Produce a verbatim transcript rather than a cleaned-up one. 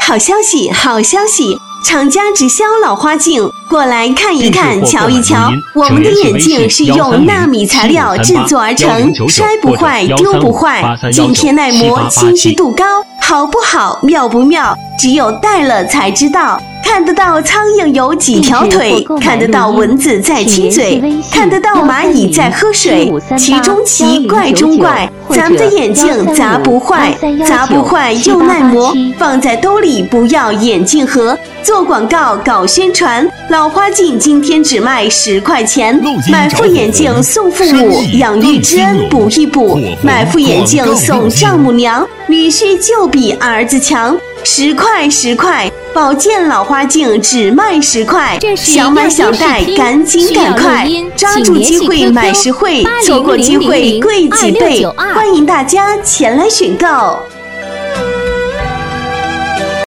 好消息，好消息！厂家直销老花镜，过来看一看，瞧一瞧。我们的眼镜是用纳米材料制作而成，摔不坏，丢不坏，镜片耐磨，清晰度高，好不好？妙不妙？只有戴了才知道。看得到苍蝇有几条腿，看得到蚊子在亲嘴，看得到蚂蚁在喝水，奇中奇，怪中怪，咱们的眼镜砸不坏，砸不坏又耐磨，放在兜里不要眼镜盒。做广告搞宣传，老花镜今天只卖十块钱，买副眼镜送父母，养育之恩补一补，买副眼镜送丈母娘，女婿就比儿子强。十块十块，保健老花镜只卖十块，想买想戴赶紧赶快，抓住机会买实惠，错过机会贵几倍，欢迎大家前来选购。